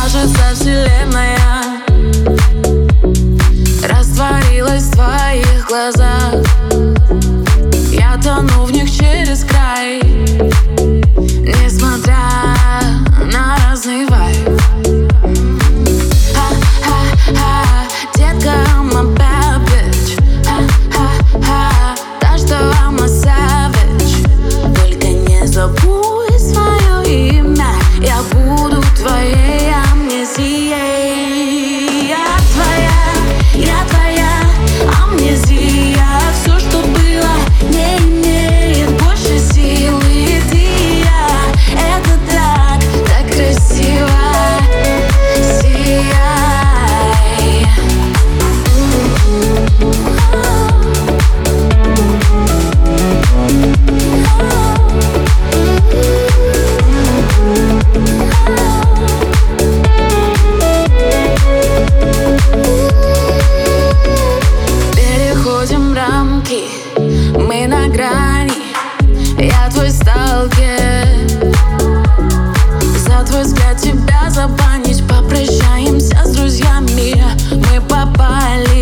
кажется, вселенная растворилась в твоих глазах. Я тону в них через край, несмотря на разный вайб. Ха-ха-ха, детка, I'm a bad bitch. Ха-ха-ха, так что I'm a savage. Только не забудь свое имя, я буду твоей амнезией. Я твоя амнезия. Все, что было, не имеет больше силы. Ты и я, это так красиво. Сияй. Переходим рамки, мы на грани. Я твой сталкер. За твой взгляд тебя забанить. Попрощаемся с друзьями, мы попали